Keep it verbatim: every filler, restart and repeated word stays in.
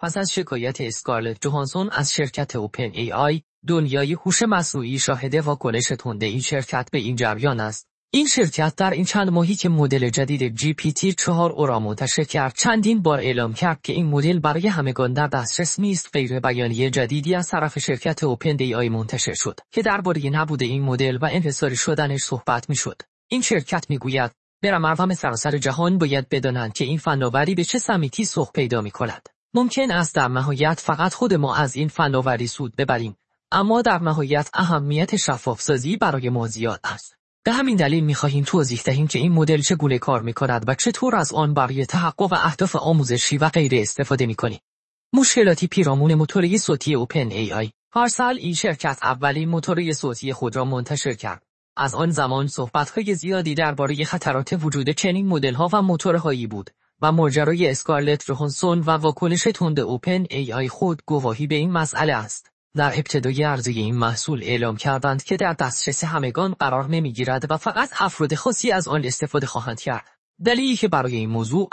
پس از شکایت اسکارلت جوهانسون از شرکت اوپن ای آی، دنیای هوش مصنوعی شاهد واکنش تند این شرکت به این جریان است. این شرکت در این چند ماهی که مدل جدید جی پی تی چهار او را منتشر کرد، چندین بار اعلام کرد که این مدل برای همگان در دسترس نیست. غیر بیانیه جدیدی از طرف شرکت اوپن ای آی منتشر شد که درباره نبود این مدل و انحصاری شدنش صحبت می‌شد. این شرکت می‌گوید برای مردم سراسر جهان باید بدانند که این فناوری به چه سمیتی سوق پیدا می‌کند. ممکن است در نهایت فقط خود ما از این فناوری سود ببریم، اما در نهایت اهمیت شفاف‌سازی برای ما زیاد است. به همین دلیل می‌خواهیم توضیح دهیم که این مدل چگونه کار می‌کند و چطور از آن برای تحقق اهداف آموزشی و غیره استفاده می‌کنیم. مشکلاتی پیرامون موتوری صوتی اوپن ای آی. هر سال این شرکت اولین موتوری صوتی خود را منتشر کرد. از آن زمان صحبت‌های زیادی درباره خطرات وجود چنین مدل‌ها و موتورهایی بود و ماجرای اسکارلت جوهانسون و واکنش تند اوپن ای آی خود گواهی به این مسئله است. در ابتدای عرضه این محصول اعلام کردند که در دسترس همگان قرار نمی‌گیرد و فقط افراد خاصی از آن استفاده خواهند کرد. دلیلی که برای این موضوع